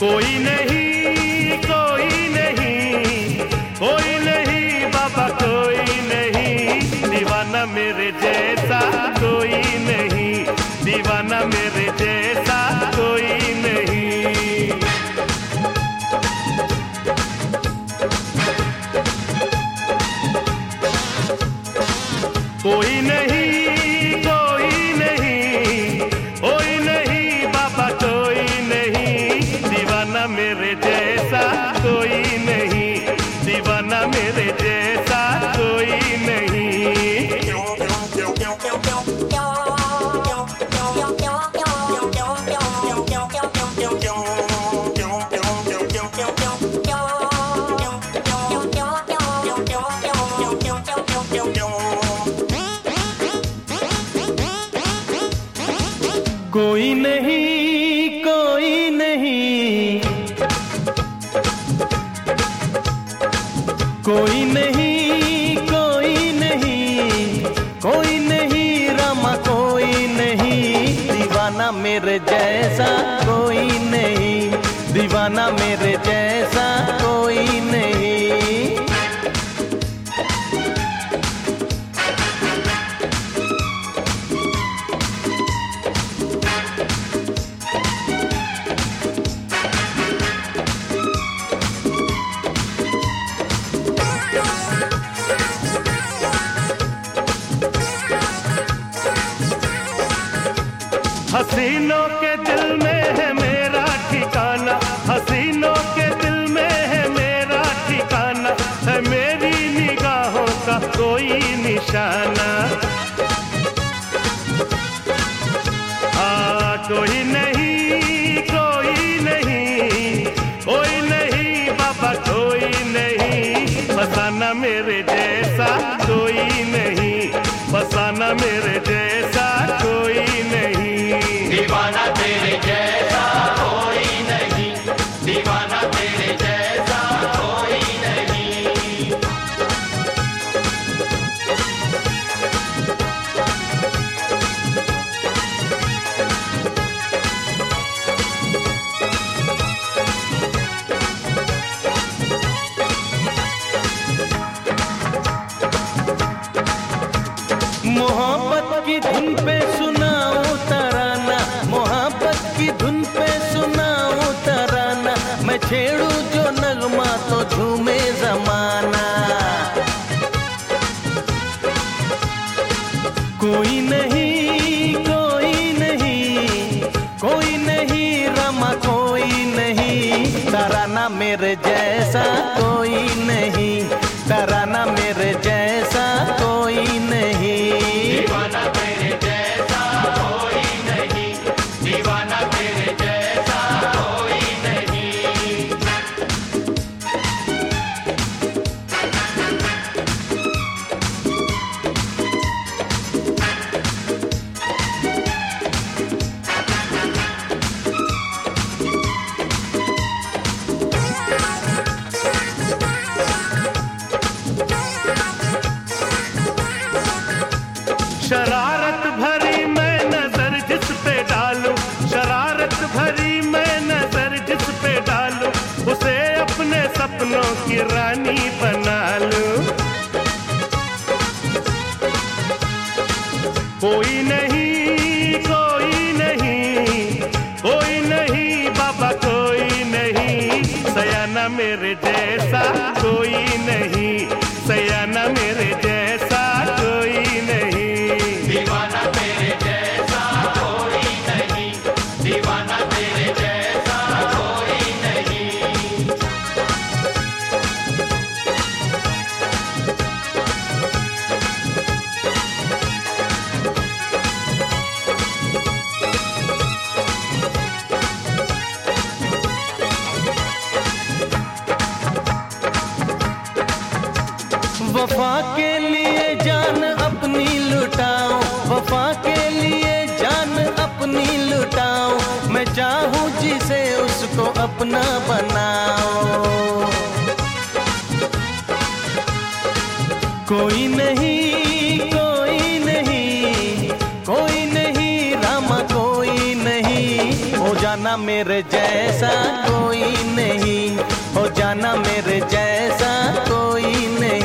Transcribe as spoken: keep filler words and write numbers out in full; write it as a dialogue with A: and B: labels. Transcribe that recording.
A: कोई नहीं कोई नहीं कोई नहीं बाबा कोई नहीं, दीवाना मेरे जैसा कोई नहीं, दीवाना मेरे जैसा कोई नहीं। कोई नहीं कोई नहीं कोई नहीं बाबा कोई नहीं, दीवाना मेरे जैसा कोई नहीं, दीवाना मेरे जैसा कोई नहीं। कोई नहीं कोई नहीं कोई नहीं कोई नहीं कोई नहीं रामा कोई नहीं, दीवाना मेरे जैसा कोई नहीं, दीवाना मेरे जैसा कोई नहीं। हसीनों के दिल में है मेरा ठिकाना, हसीनों के दिल में है मेरा ठिकाना, है मेरी निगाहों का कोई निशाना। हाँ कोई नहीं कोई नहीं कोई नहीं बाबा कोई नहीं, फसाना मेरे जैसा कोई नहीं, फसाना मेरे जैसा कोई नहीं।
B: दीवाना तेरे जैसा कोई नहीं, दीवाना तेरे जैसा कोई नहीं।
A: मोहब्बत की धुन पे सुनाओ तराना, मोहब्बत की धुन पे सुनाओ तराना, मैं छेड़ू जो नगमा तो झूमे जमाना। कोई नहीं कोई नहीं कोई नहीं रमा कोई नहीं, तराना मेरे जैसा कोई नहीं, तराना मेरे जैसा कोई नहीं।
B: दीवाना तेरे जैसा कोई नहीं, दीवाना तेरे जैसा कोई नहीं।
A: शरारत भरी मैं नजर जिस पे डालूं, शरारत भरी मैं नजर जिस पे डालूं, उसे अपने सपनों की रानी बना लूं। कोई नहीं कोई नहीं कोई नहीं बाबा कोई नहीं, सयाना मेरे जैसा कोई नहीं, सयाना मेरे जैसा कोई नहीं।
B: दीवाना तेरे जैसा कोई नहीं, दीवाना तेरे जैसा कोई नहीं।
A: वफा के लिए जान अपनी लुटाओ, वफा के लिए जान अपनी लुटाओ, मैं चाहूँ जिसे उसको अपना बनाओ। कोई नहीं कोई नहीं कोई नहीं रामा कोई नहीं, हो जाना
C: जाना मेरे जैसा कोई नहीं, हो जाना मेरे जैसा कोई नहीं।